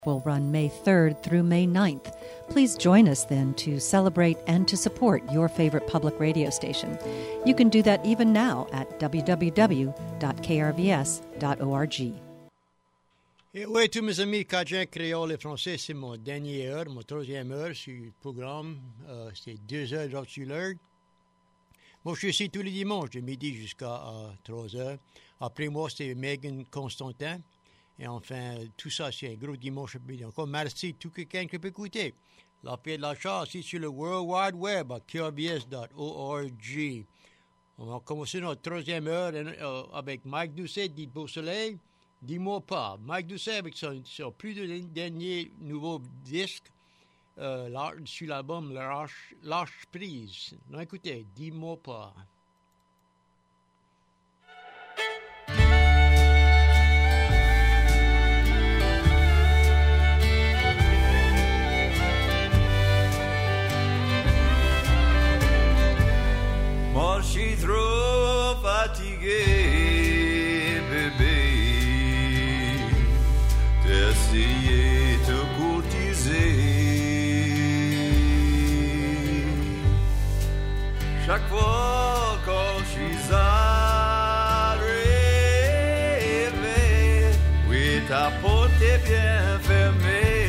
will run May 3rd through May 9th. Please join us then to celebrate and to support your favorite public radio station. You can do that even now at www.krvs.org. Et oui, tous mes amis Cajun, créoles et français, c'est mon troisième heure sur le programme. C'est 2 heures d'heure sur l'heure. Moi, je suis ici tous les dimanches, de midi jusqu'à 3 heures. Après moi, c'est Megan Constantin. Et enfin, tout ça, c'est un gros dimanche après-midi. Encore merci à tout quelqu'un qui peut écouter. La paix de la chance, c'est sur le World Wide Web à krvs.org. On va commencer notre troisième heure avec Mike Doucet, dit Beau Soleil. Dis-moi pas. Mike Doucet avec son plus de dernier nouveau disque sur l'album Lâche Prise. Non, écoutez, dis-moi pas. Moi, je suis trop fatigué, bébé, d'essayer de courtiser. Chaque fois quand je suis arrivé, oui, ta porte est bien fermée.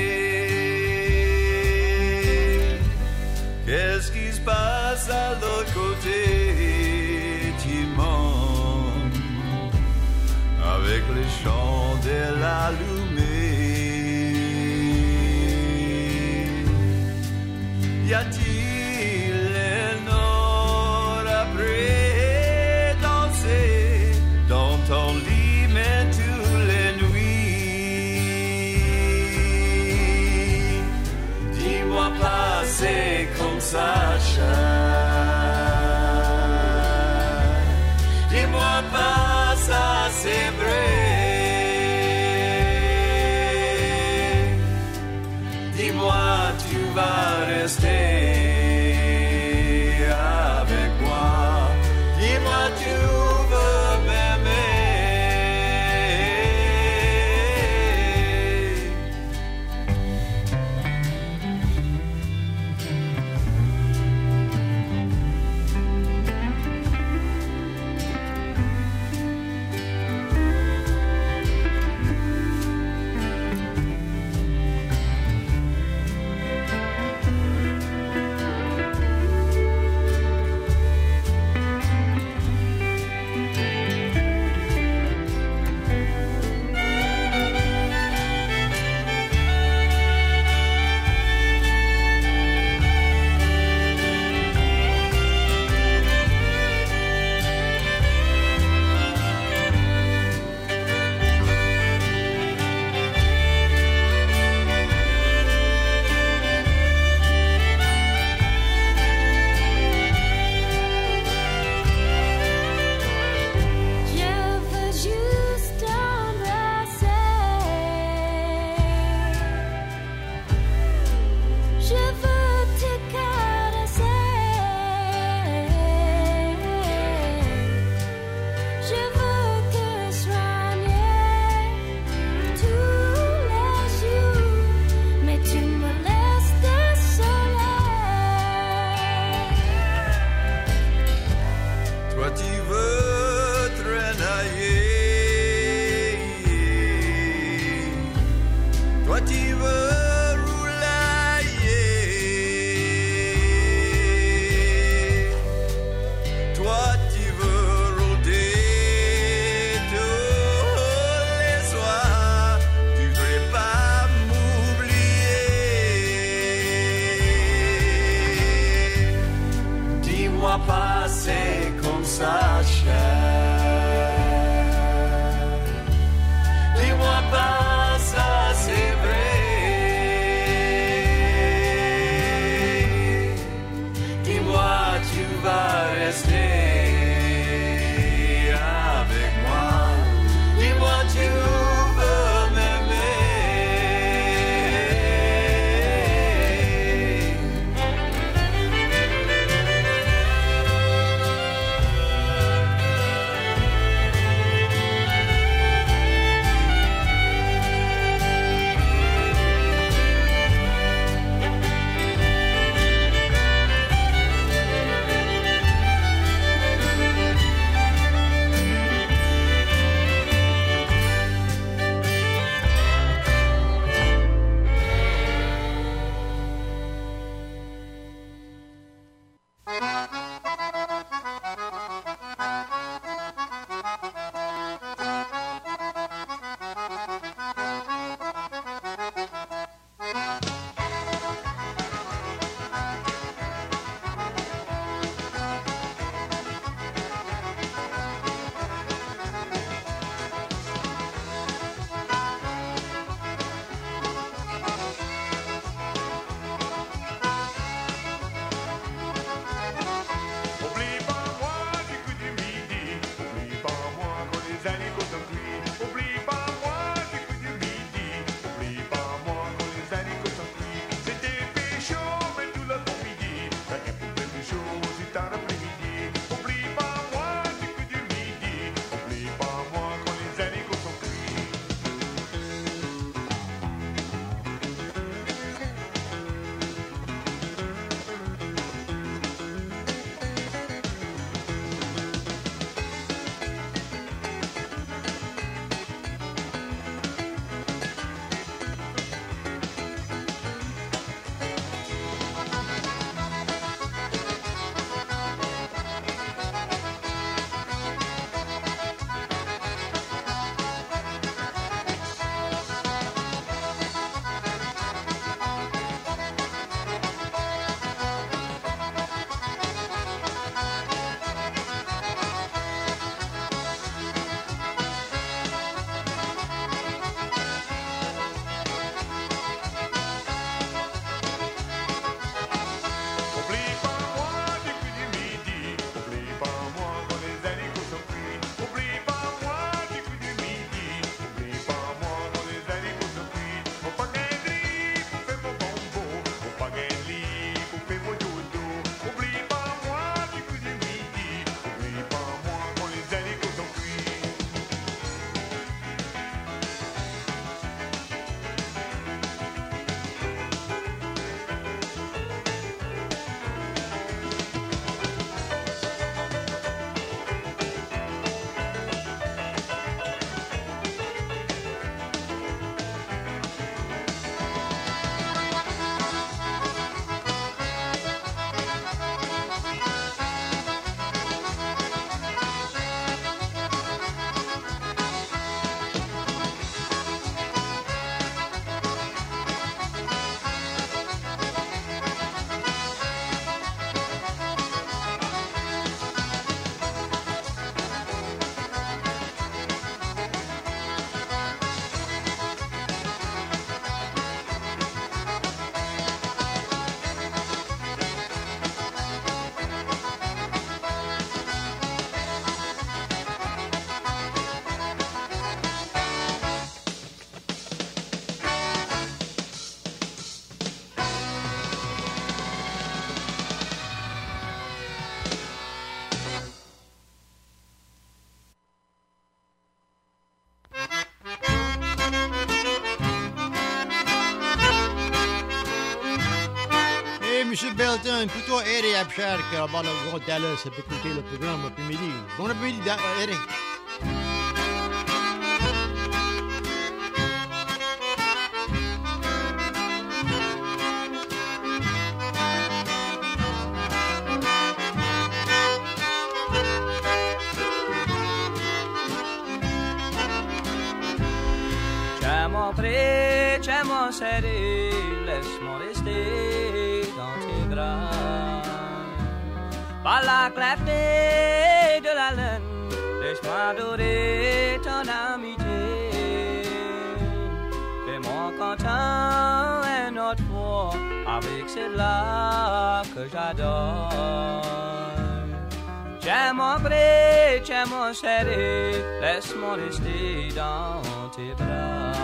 Qu'est-ce qui se passe à l'autre côté du monde, avec les chandelles allumées? Y a-t-il un autre après danser dans ton lit, mais toutes les nuits? Dis-moi pas, c'est comme ça, dis-moi pas, ça c'est vrai. Dis-moi, tu vas rester avec moi. Dis-moi, tu veux m'aimer. Dis-moi pas, ça c'est vrai. M. Belton, plutôt Eric Abchar, qui a le grand talent, ça peut écouter le programme après-midi. Bon après-midi, Eric. Laisse-moi serrer, laisse-moi rester dans tes bras. Par la clarté de la lune, laisse-moi adorer ton amitié. Fais-moi content une autre fois avec celle-là que j'adore. Tiens-moi près, tiens-moi serré, laisse-moi rester dans tes bras.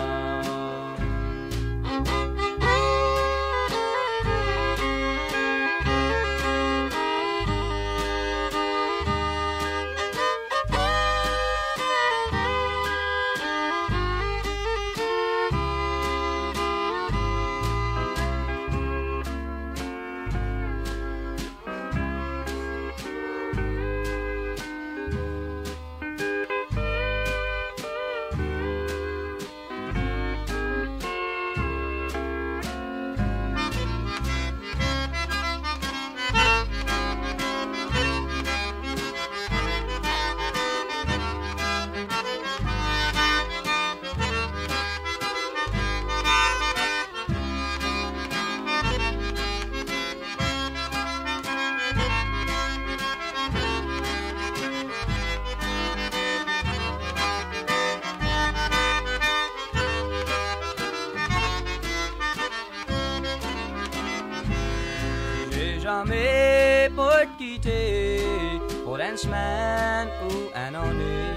Jamais pour te quitter pour une semaine ou un année.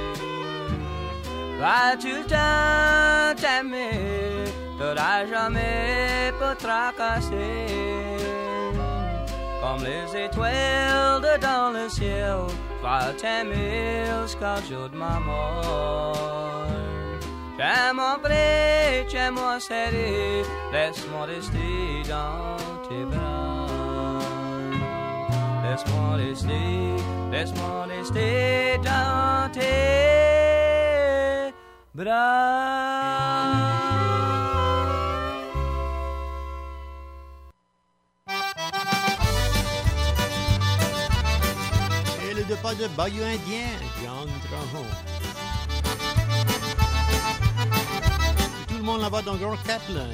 Vas-tu le temps t'aimer, t'auras jamais pour tracasser. Comme les étoiles dans le ciel, vas t'aimer jusqu'au jour de ma mort. Tiens-moi près, tiens-moi serré, laisse-moi rester dans tes bras. Laisse-moi rester dans tes bras. Et le départ de Bayou Indien, John Tranjon. Tout le monde là-bas dans Grand Kaplan.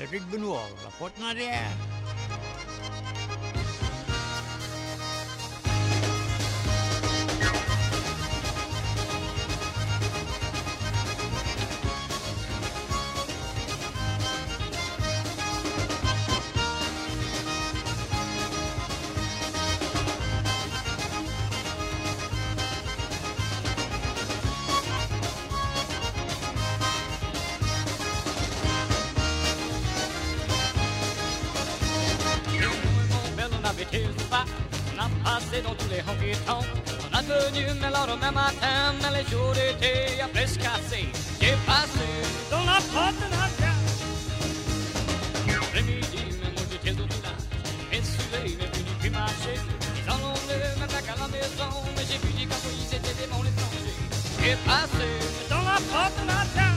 Cédric Benoît, la porte en arrière. On a passé dans tous les honky-tonks. On a tenu mais lendemain matin, mais les jours d'été à presque cassé. J'ai passé dans la porte de la gare. L'après-midi, mais moi j'étais au village. Et soleil est venu puis marcher. Les enlevés me mettent à la maison, mais j'ai vu des cowboys, c'était des bons étrangers. J'ai passé dans la porte de la gare.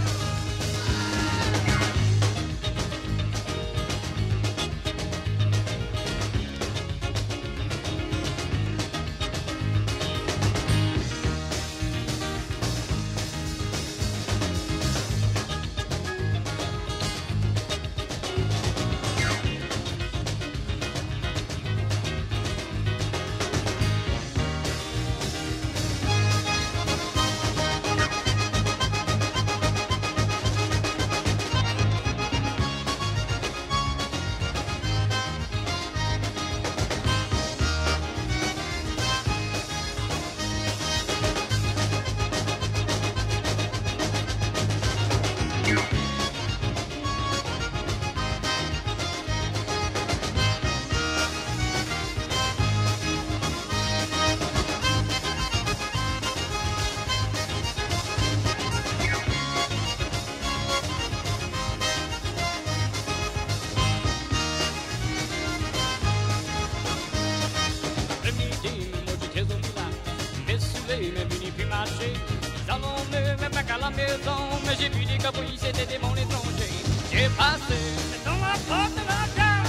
Mais j'ai vu des cowboys, c'était des bons étrangers. J'ai passé dans la porte de la gare.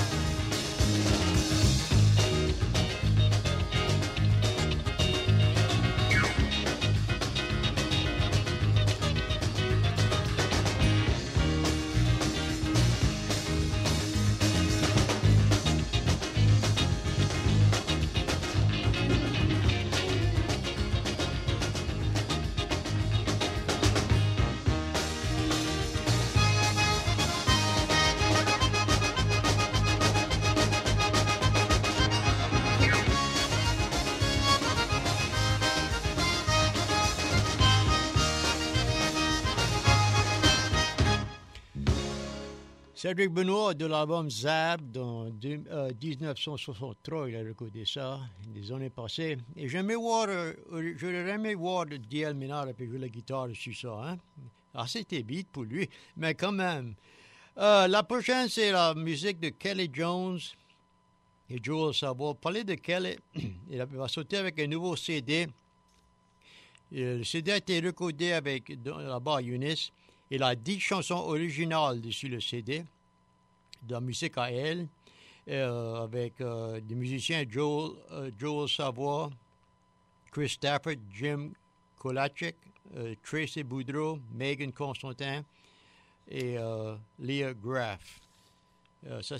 Cédric Benoît de l'album Zab dans 1963, il a recordé ça des années passées. Et j'aurais aimé voir D.L. Menard jouer la guitare sur ça. Hein? C'était vite pour lui, mais quand même. La prochaine, c'est la musique de Kelly Jones et Joel Savoy. Parler de Kelly, il va sauter avec un nouveau CD. Le CD a été recordé avec là-bas Eunice. Il a 10 chansons originales sur le CD, de la musique à elle, avec des musiciens Joel Savoy, Chris Stafford, Jim Kolachek, Tracy Boudreau, Megan Constantin et Leah Graff. Ça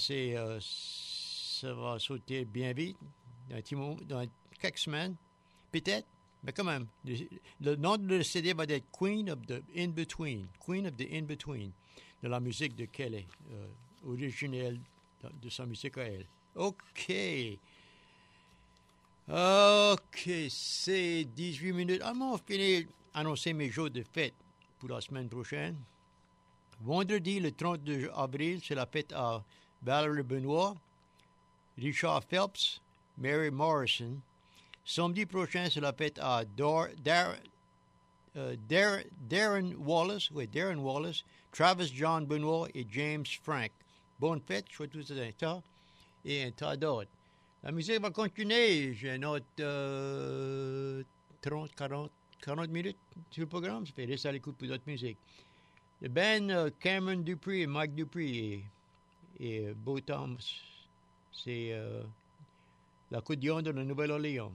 va sauter bien vite, dans quelques semaines, peut-être. Mais quand même, le nom de CD va être Queen of the In-Between, de la musique de Kelly, originelle de sa musique à elle. OK, c'est 18 minutes. On va finir annoncer mes jours de fête pour la semaine prochaine. Vendredi, le 32 avril, c'est la fête à Valerie Benoît, Richard Phelps, Mary Morrison. Samedi prochain, c'est la fête à Darren Wallace, Travis John Benoît et James Frank. Bonne fête, je souhaite tous un tas et un tas d'autres. La musique va continuer. J'ai notre 40 minutes sur le programme. Ça fait rester à l'écoute pour d'autres musiques. Le band Cameron Dupree et Mike Dupree et Beau Tom, c'est la Côte d'Ivoire de la Nouvelle-Orléans.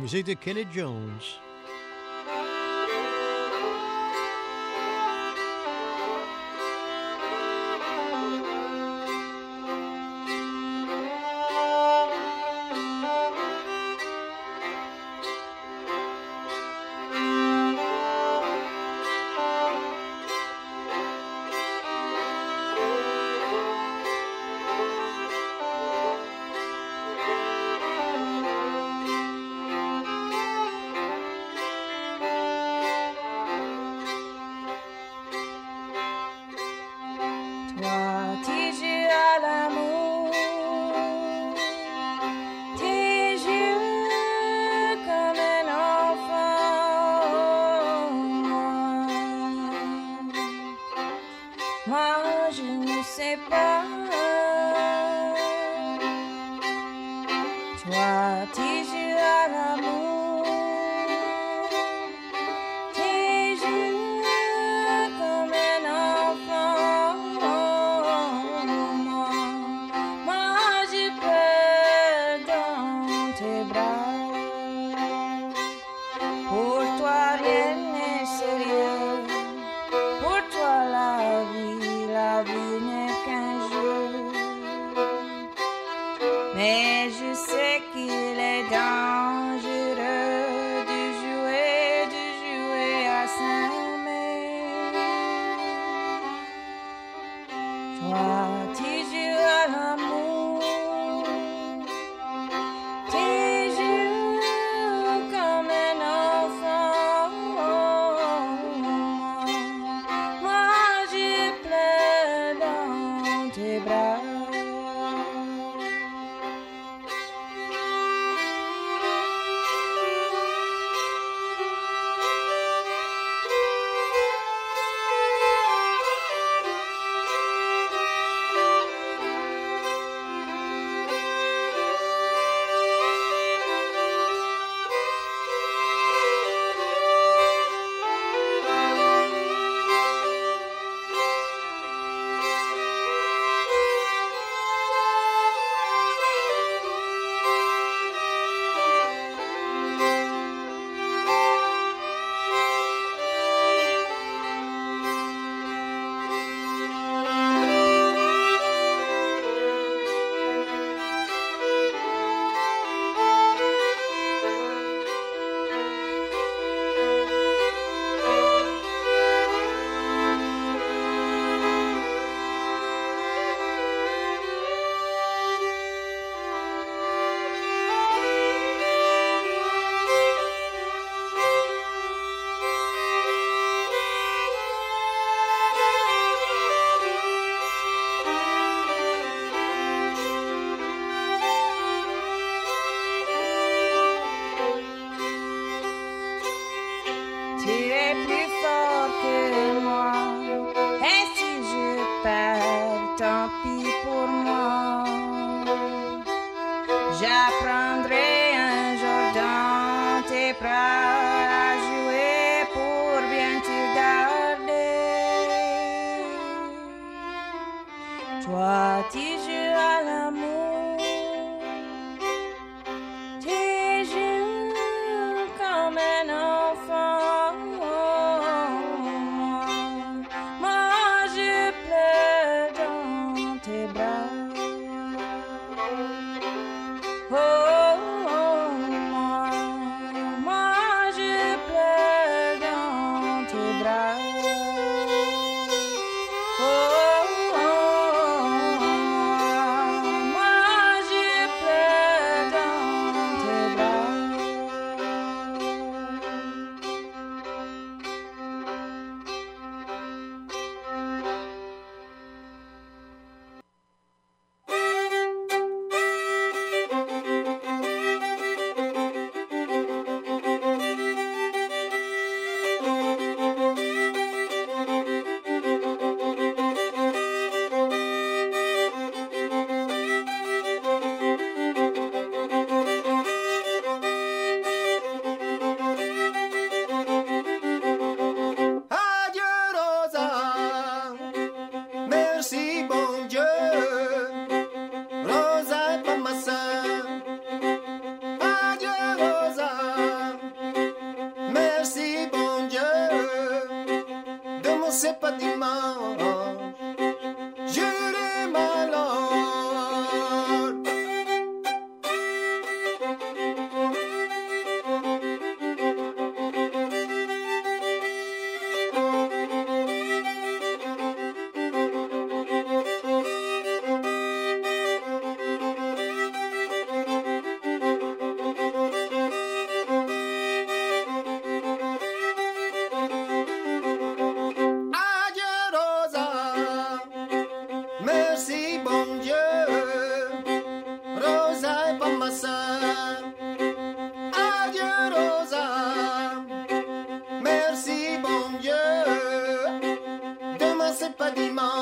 musique de Kenny Jones. Oh,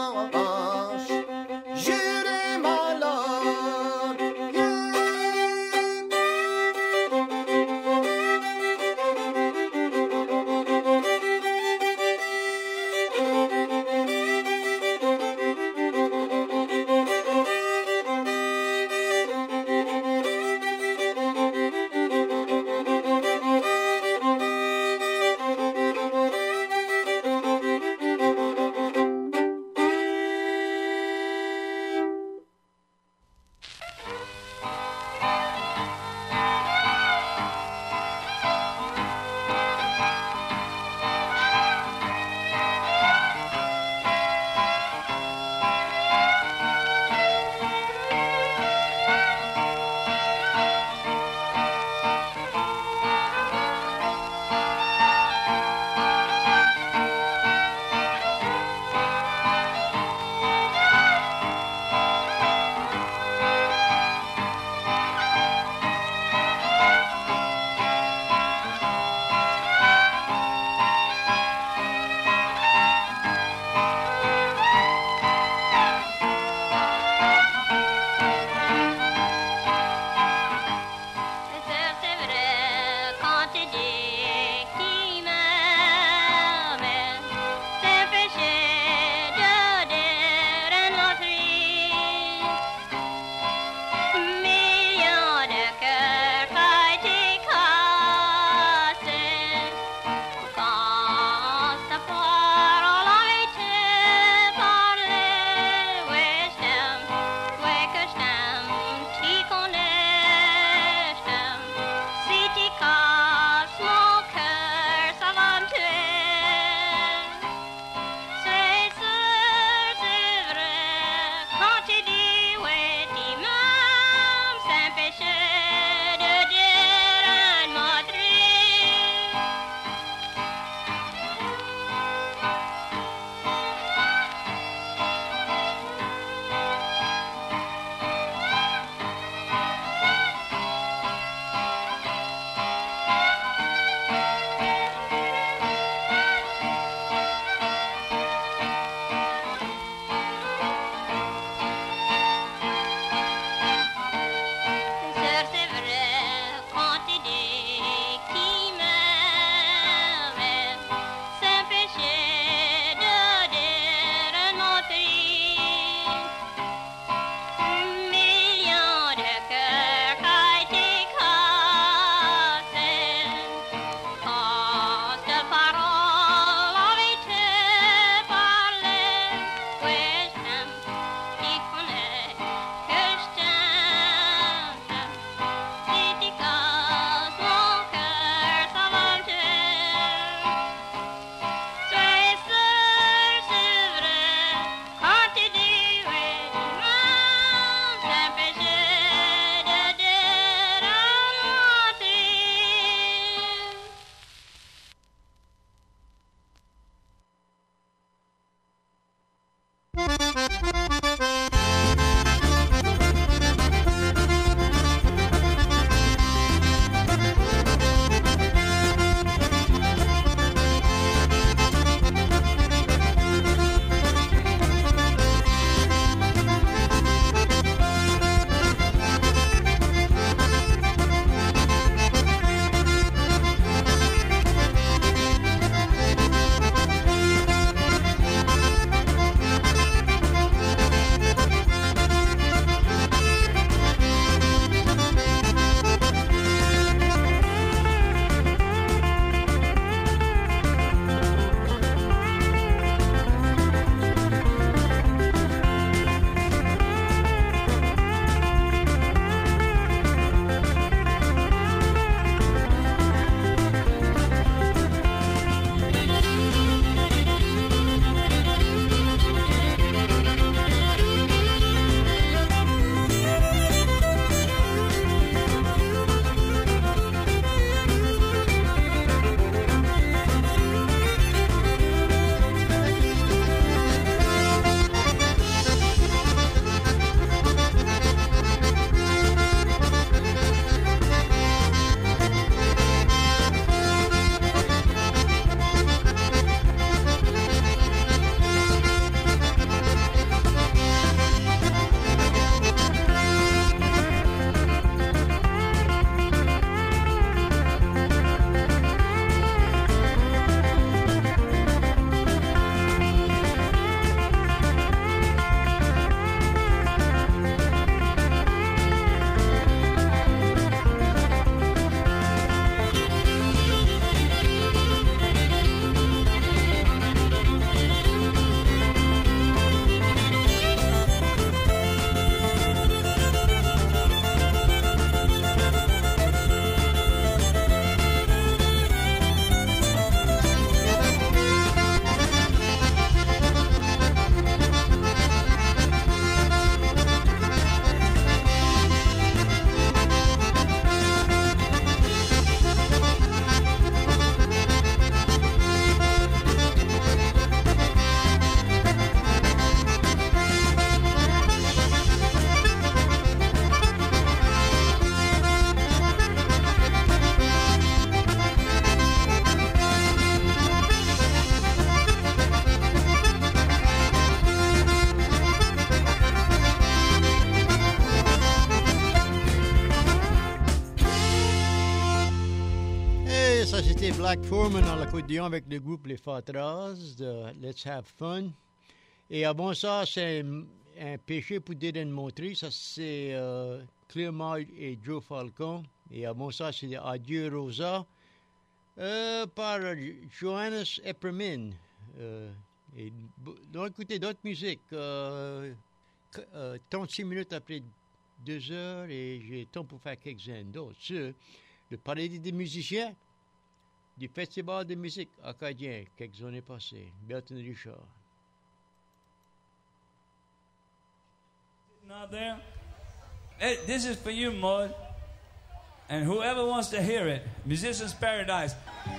marche, j'irai malade. Black Foreman en l'accordéon avec le groupe Les Fatras de Let's Have Fun. Et avant ça, c'est un péché pour Dylan Montry. Ça, c'est Clément et Joe Falcon. Et avant ça, c'est Adieu Rosa par Johannes Eppermin. Et donc, écoutez d'autres musiques. 36 minutes après 2 heures et j'ai temps pour faire quelques-uns d'autres. Le paradis des musiciens du Festival de musique acadien, quelques années passées. Bertrand Richard. Out there, hey, this is for you, Maud, and whoever wants to hear it. Musician's Paradise.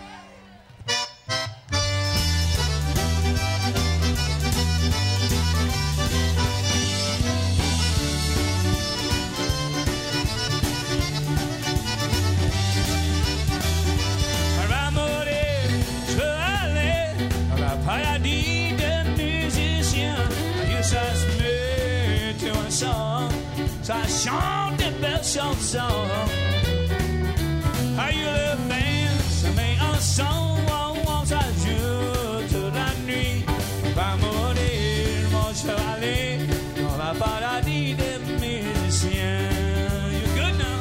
Ça chante des belles chansons. Aïe le bain, ça met un son, ça joue toute la nuit. Va mourir mon chevalet dans la paradis des musiciens. You good now?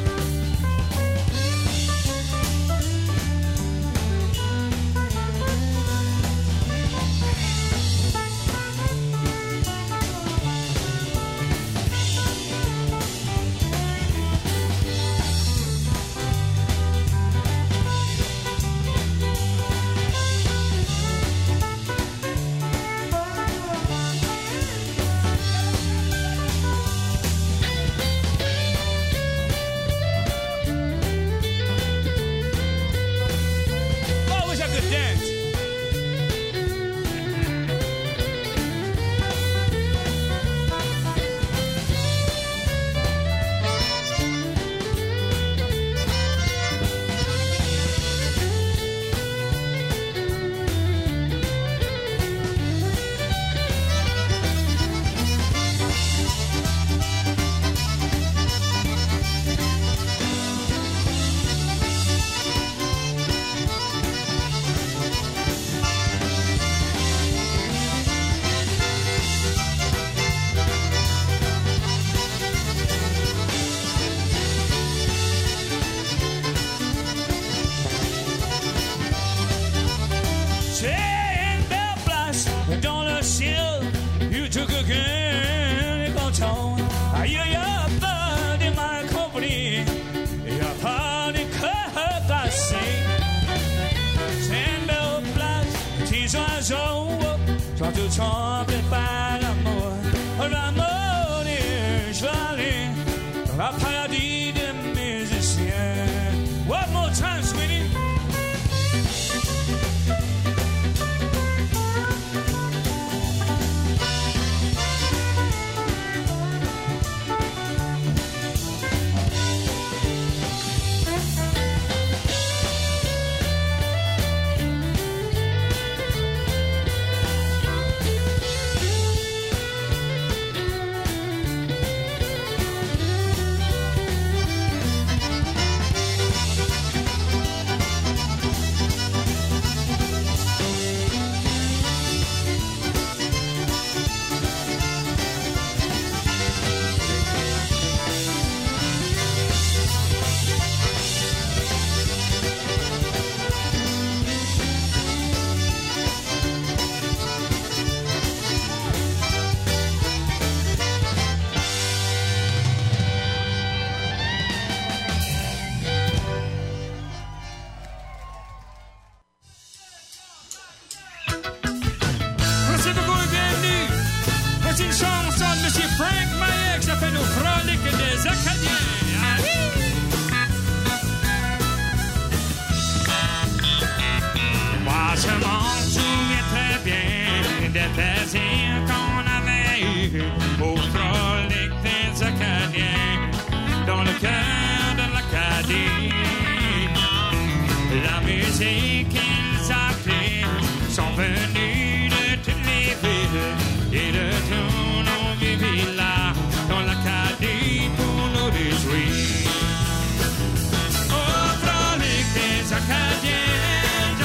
Acadiens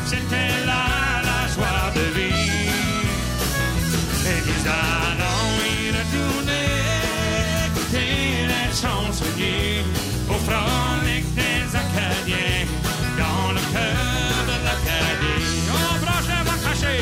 c'était là la joie de vivre. Et nous allons y retourner, écouter les chansonniers au frolic des Acadiens, dans le cœur de l'Acadie. On branche la voix cachée.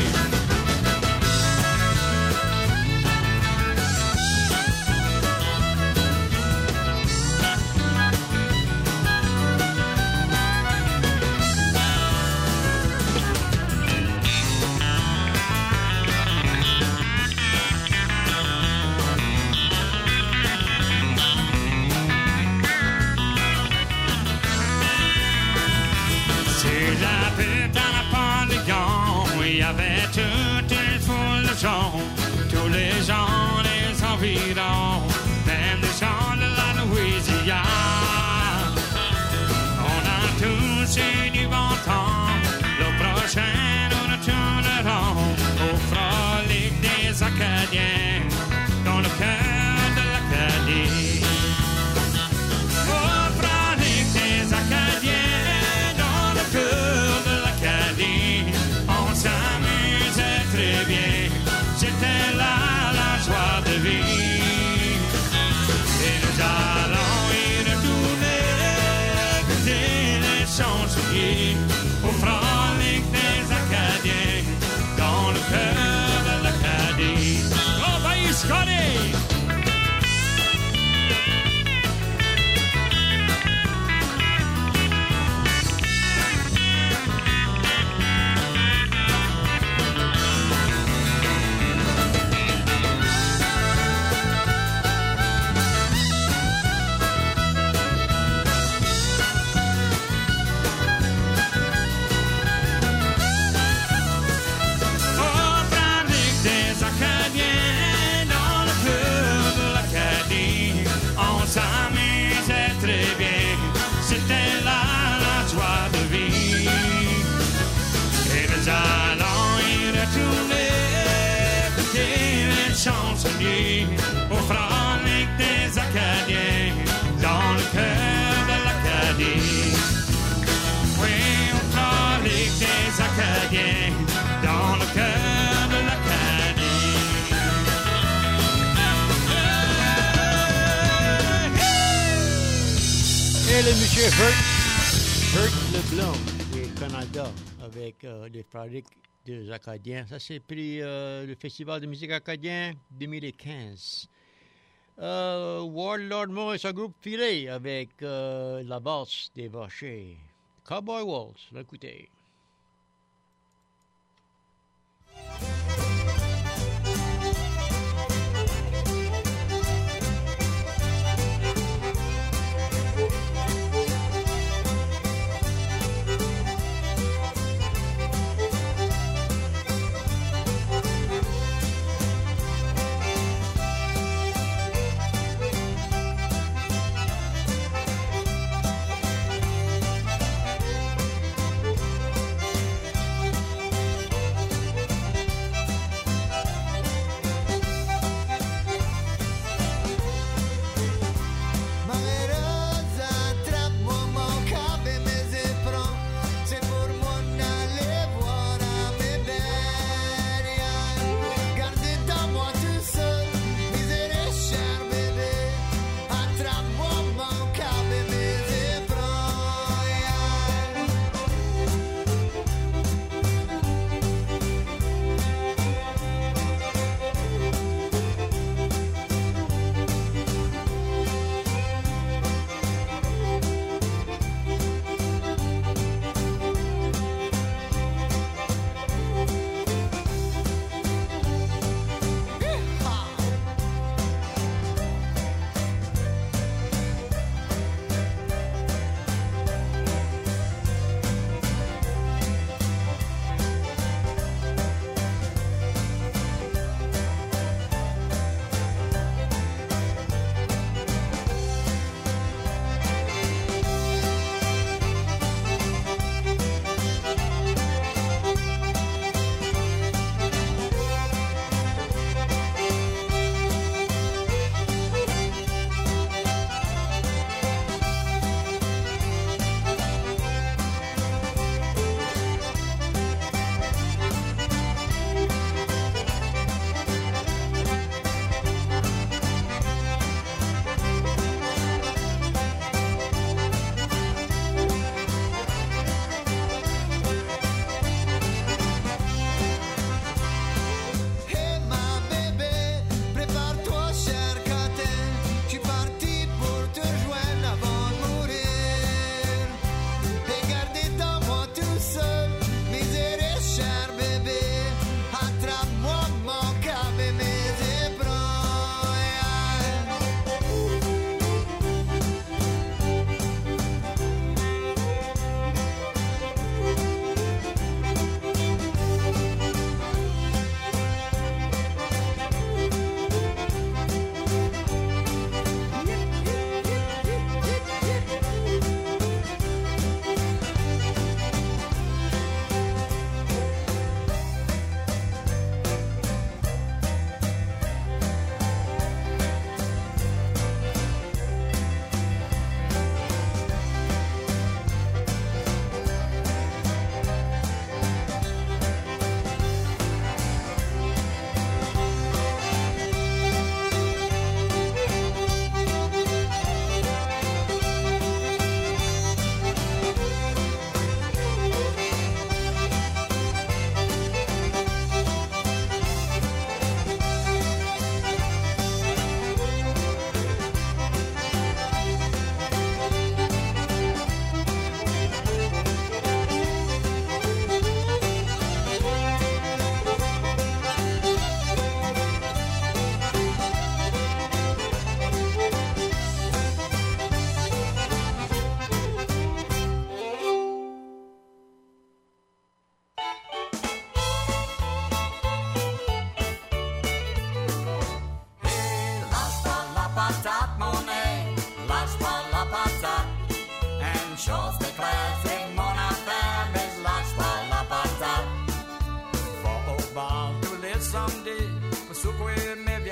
Il y avait toute une foule de gens, tous les gens des environs, même les gens de la Louisiane. On a tous eu du bon temps, le prochain nous retournerons au frolic des Acadiens, dans le cœur de l'Acadie. Au frolic des Acadiens, dans le cœur de l'Acadie. S'amusait très bien, c'était là la joie de vivre. Et nous allons y retourner, écouter les chansonniers au frolic des Acadiens, dans le cœur de l'Acadie. Oh, pays Scotty! S'amusait très bien, c'était là la joie de vivre. Et nous allons y retourner, écouter les chansonniers au frolic des Acadiens, dans le cœur de l'Acadie. Oui, au frolic des Acadiens, dans le cœur de l'Acadie. Et le monsieur Hurt Leblanc du Canada avec les frolics des Acadiens. Ça, c'est pris le Festival de musique acadien 2015. Warlord Mo et son groupe Filet avec la basse des Vacher. Cowboy Waltz, l'écoutez.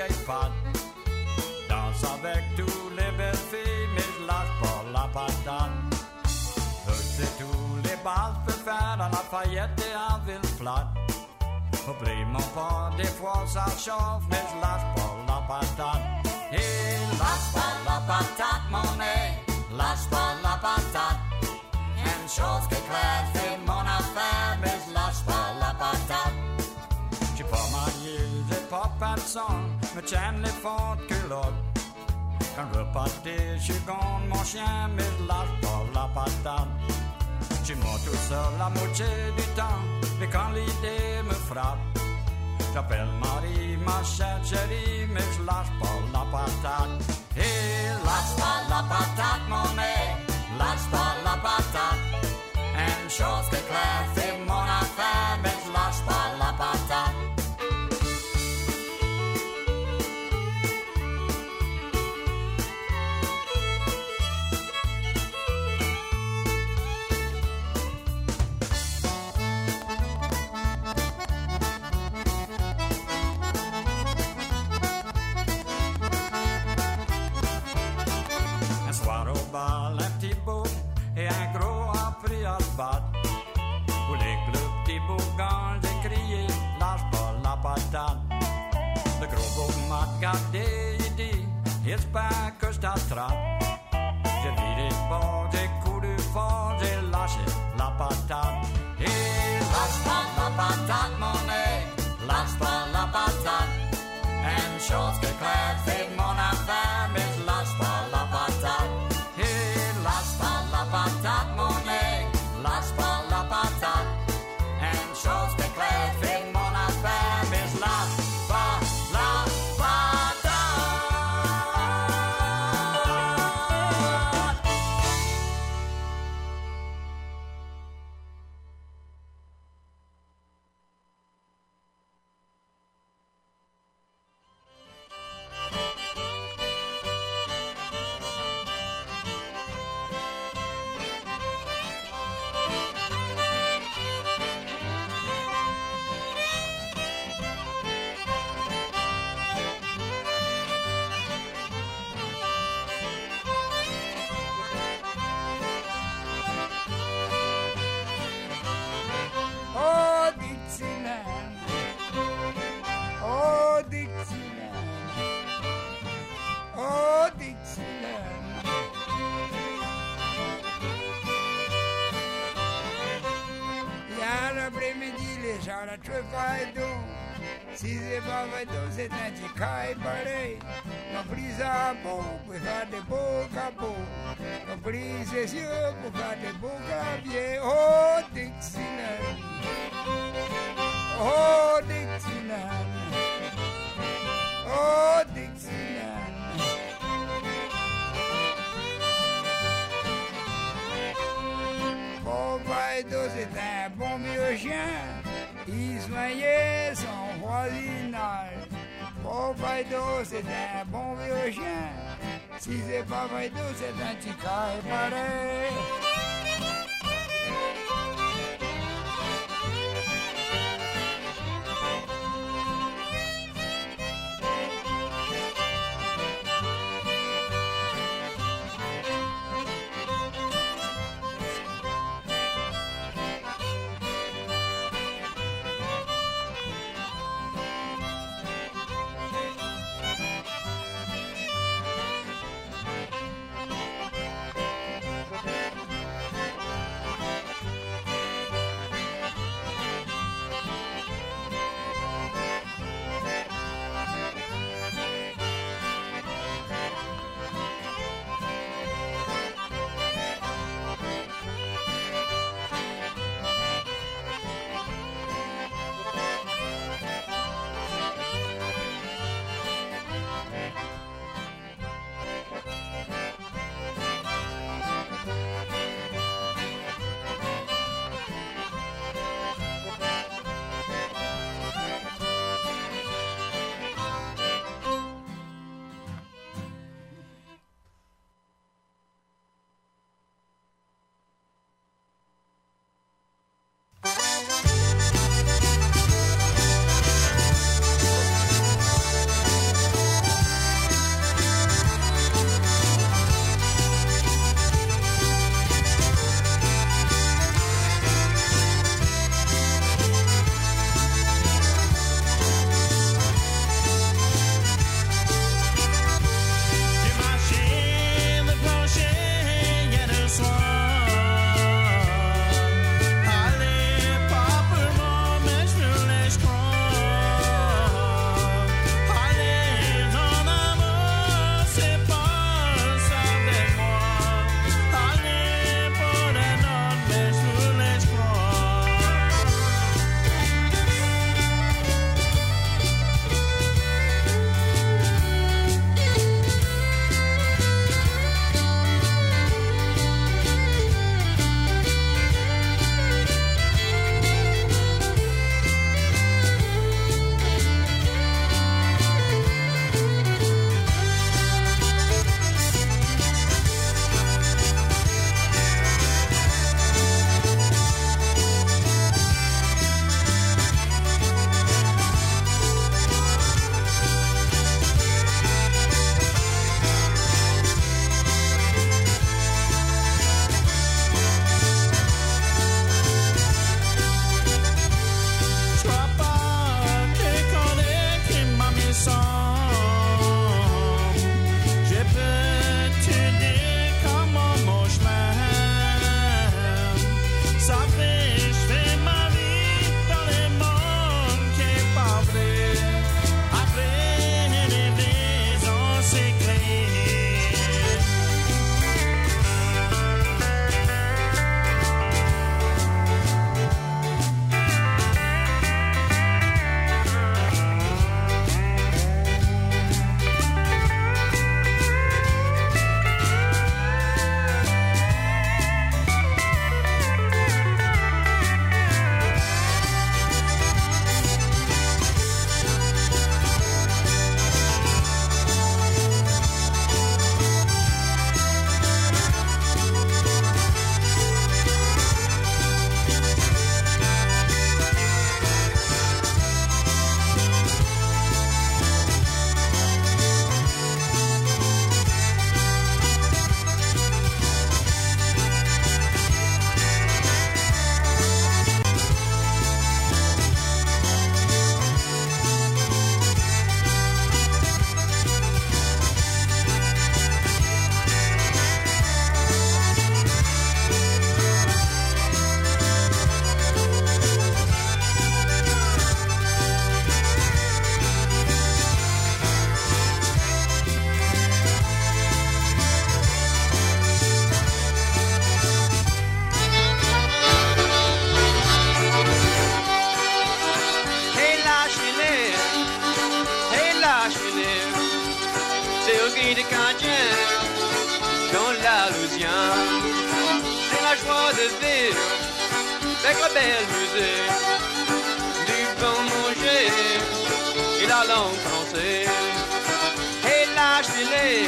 vieille patte. Danse avec tous les belles filles, mais je lâche pas la patate. C'est tous les bals peut faire à Lafayette et à Villeplate. Oublie-moi pas, des fois ça chauffe, mais je lâche pas la patate. Et lâche pas la patate, mon nez, lâche pas la patate. Une chose qui est claire, c'est mon affaire, mais je lâche pas la patate. J'suis pas marié, j'ai pas personne, me tiennent les fonds de culotte. Quand je veux partir, j'suis contre mon chien, mais je lâche pas la patate. J'suis moi tout seul la moitié du temps, mais quand l'idée me frappe, j'appelle Marie, ma chère chérie, mais je lâche pas la patate. Et lâche pas la patate, mon nez, lâche pas la patate. Une chose qui est claire, c'est mon affaire, mais je lâche pas la patate. Et un gros a pris à se battre. Pour les clubs des bourgons, j'ai crié, lâche pas la patate. Le gros beau m'a regardé, il dit, j'espère que je t'attrape. J'ai viré fort, j'ai couru fort, j'ai lâché la patate. Et lâche pas la patate, mon nez, lâche pas la patate. Une chose qui est claire, c'est mon affaire, mais je lâche pas la patate. Patate, mon nez, lâche pas la patate. Une chose qui est claire, c'est mon affaire, mais je lâche pas la patate. Si c'est pas vrai, c'est un petit caille pareil. On pris ça beau pour faire des beaux capots. On pris c'est sûr pour faire des beaux claviers. Oh Dixieland, oh Dixieland, oh Dixieland. Popeye c'est un bon vieux chien. Il soignait son voisinage. Popeye c'est un bon vieux chien. Si c'est pas vrai, c'est un petit caille pareil. avec la belle musique, du bon manger et la langue française. Et lâchez-les,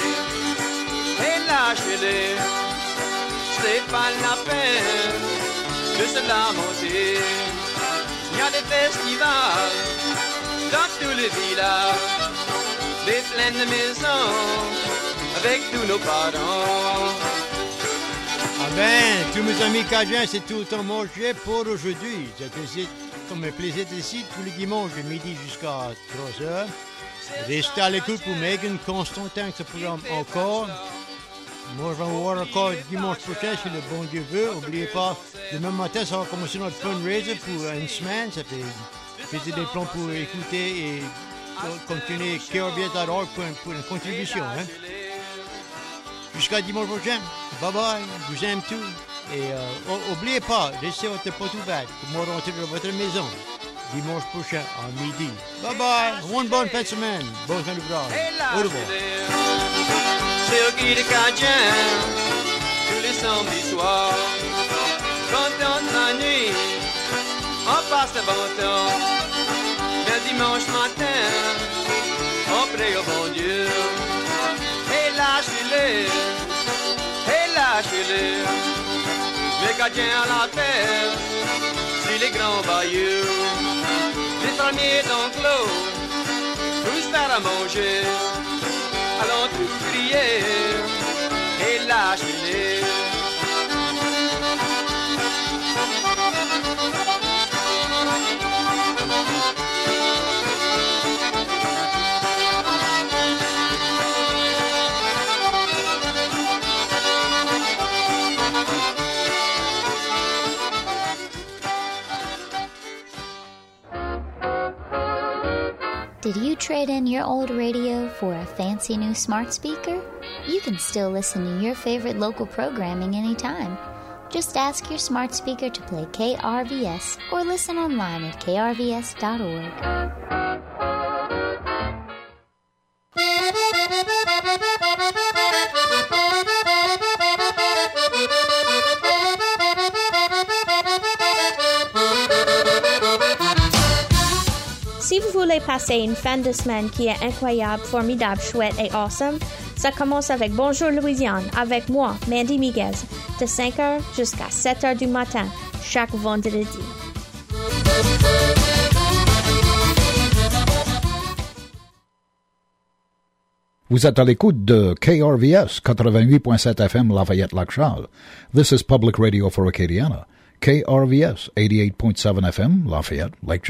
c'est pas la peine de se lamenter. Il y a des festivals dans tous les villages, des plaines de maisons avec tous nos parents. Ah ben, tous mes amis cajuns, c'est tout le temps mangé pour aujourd'hui. C'est comme un plaisir ici tous les dimanches de midi jusqu'à 3h. Restez à l'écoute pour Megan Constantin, ce programme encore. Moi, je vais vous voir encore dimanche prochain si le bon Dieu veut. N'oubliez pas, demain matin, ça va commencer notre fundraiser pour une semaine. Ça fait des plans pour écouter et continuer KRVS.org pour une contribution. Hein? Jusqu'à dimanche prochain. Bye bye. Je vous aime tous. Et n'oubliez pas, laissez votre porte ouverte pour moi rentrer dans votre maison dimanche prochain à midi. Bye bye. Une bonne fin de semaine. Bonne fin d'ouvrage. Au revoir. C'est au Guy de Cajun, tous les samedis soirs. Quand on s'ennuie, on passe le bon temps. Mais dimanche matin, on prie au bon Dieu. Et lâchez-les, les Cajuns à la terre, sur les grands bayous. Les fermiers d'enclos, tous faire à manger. Allons tous crier et lâchez-les. Did you trade in your old radio for a fancy new smart speaker? You can still listen to your favorite local programming anytime. Just ask your smart speaker to play KRVS or listen online at krvs.org. Si vous voulez passer une fin de semaine qui est incroyable, formidable, chouette et awesome, ça commence avec Bonjour Louisiane, avec moi, Mandy Miguez, de 5h jusqu'à 7h du matin, chaque vendredi. Vous êtes à l'écoute de KRVS 88.7 FM Lafayette-Lac-Charles. This is Public Radio for Acadiana. KRVS 88.7 FM Lafayette-Lac-Charles.